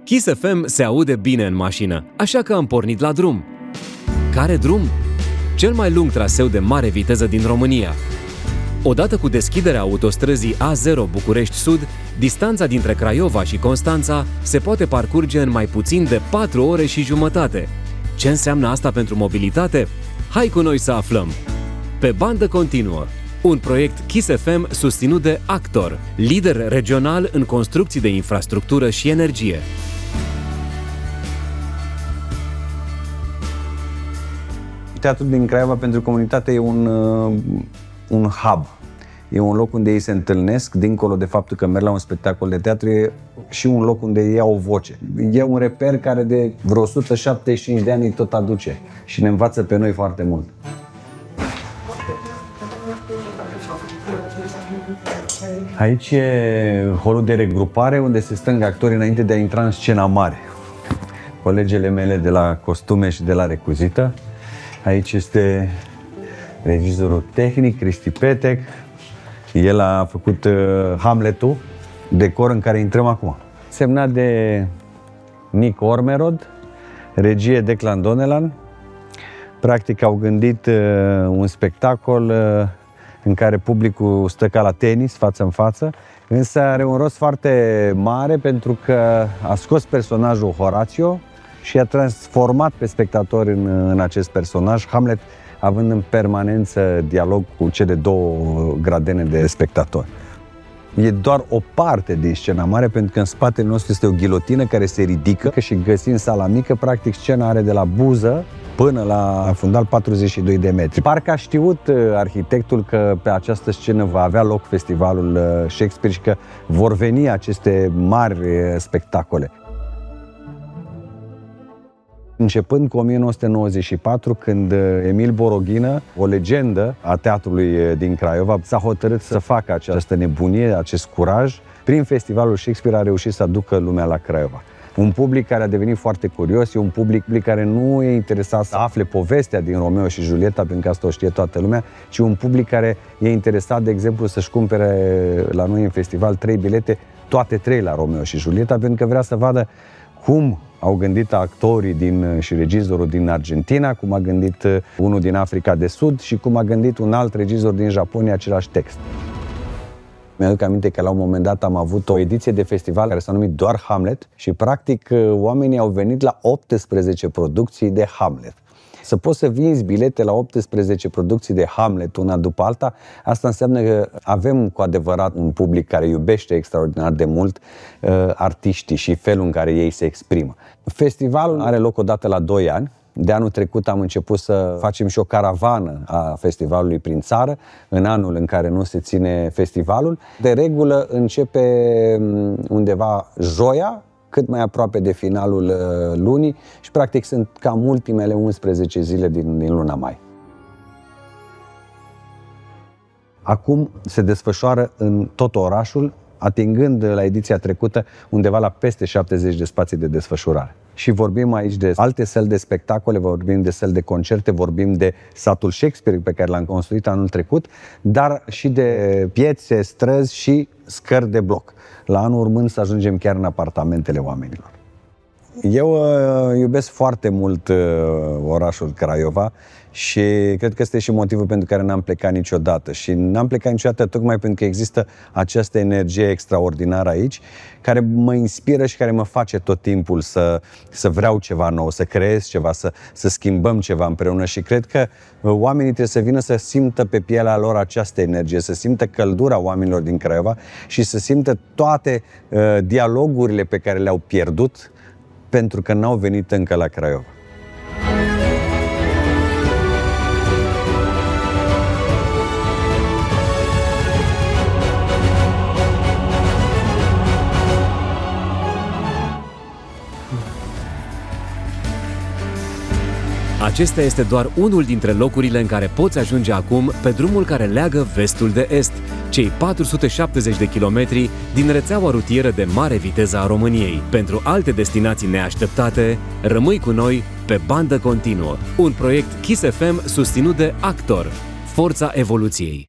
Kiss FM se aude bine în mașină, așa că am pornit la drum. Care drum? Cel mai lung traseu de mare viteză din România. Odată cu deschiderea autostrăzii A0 București Sud, distanța dintre Craiova și Constanța se poate parcurge în mai puțin de 4 ore și jumătate. Ce înseamnă asta pentru mobilitate? Hai cu noi să aflăm! Pe bandă continuă, un proiect Kiss FM susținut de Actor, lider regional în construcții de infrastructură și energie. Teatrul din Craiova pentru comunitate e un hub. E un loc unde ei se întâlnesc, dincolo de faptul că merg la un spectacol de teatru, e și un loc unde ei au o voce. E un reper care de vreo 175 de ani îi tot aduce și ne învață pe noi foarte mult. Aici e holul de regrupare unde se strâng actorii înainte de a intra în scena mare. Colegele mele de la costume și de la recuzită. Aici este regizorul tehnic, Cristi Petec. El a făcut Hamletul, decor în care intrăm acum. Semnat de Nick Ormerod, regie Declan Donnellan. Practic au gândit un spectacol în care publicul stă ca la tenis, față în față, însă are un rost foarte mare pentru că a scos personajul Horatio și a transformat pe spectator în acest personaj, Hamlet având în permanență dialog cu cele două gradene de spectator. E doar o parte din scena mare, pentru că în spatele nostru este o ghilotină care se ridică și găsim sala mică, practic scena are de la buză până la fundal 42 de metri. Parcă a știut arhitectul că pe această scenă va avea loc festivalul Shakespeare și că vor veni aceste mari spectacole. Începând cu 1994, când Emil Boroghină, o legendă a teatrului din Craiova, s-a hotărât să facă această nebunie, acest curaj. Prin festivalul Shakespeare a reușit să aducă lumea la Craiova. Un public care a devenit foarte curios, e un public care nu e interesat să afle povestea din Romeo și Julieta, pentru că asta o știe toată lumea, ci un public care e interesat, de exemplu, să-și cumpere la noi în festival 3 bilete, toate 3 la Romeo și Julieta, pentru că vrea să vadă cum au gândit actorii și regizorul din Argentina, cum a gândit unul din Africa de Sud și cum a gândit un alt regizor din Japonia același text. Mi-aduc aminte că la un moment dat am avut o ediție de festival care s-a numit doar Hamlet și practic oamenii au venit la 18 producții de Hamlet. Să poți să vinzi bilete la 18 producții de Hamlet una după alta, asta înseamnă că avem cu adevărat un public care iubește extraordinar de mult artiștii și felul în care ei se exprimă. Festivalul are loc odată la 2 ani. De anul trecut am început să facem și o caravană a festivalului prin țară, în anul în care nu se ține festivalul. De regulă începe undeva joia, cât mai aproape de finalul lunii și practic sunt cam ultimele 11 zile din luna mai. Acum se desfășoară în tot orașul, atingând la ediția trecută undeva la peste 70 de spații de desfășurare. Și vorbim aici de alte săli de spectacole, vorbim de săli de concerte, vorbim de satul Shakespeare pe care l-am construit anul trecut, dar și de piețe, străzi și scări de bloc. La anul urmând să ajungem chiar în apartamentele oamenilor. Eu iubesc foarte mult orașul Craiova și cred că este și motivul pentru care n-am plecat niciodată. Și n-am plecat niciodată tocmai pentru că există această energie extraordinară aici, care mă inspiră și care mă face tot timpul să vreau ceva nou, să creez ceva, să schimbăm ceva împreună. Și cred că oamenii trebuie să vină să simtă pe pielea lor această energie, să simtă căldura oamenilor din Craiova și să simtă toate dialogurile pe care le-au pierdut pentru că n-au venit încă la Craiova. Acesta este doar unul dintre locurile în care poți ajunge acum pe drumul care leagă vestul de est, cei 470 de kilometri din rețeaua rutieră de mare viteză a României. Pentru alte destinații neașteptate, rămâi cu noi pe bandă continuă, un proiect Kiss FM susținut de Actor, forța evoluției.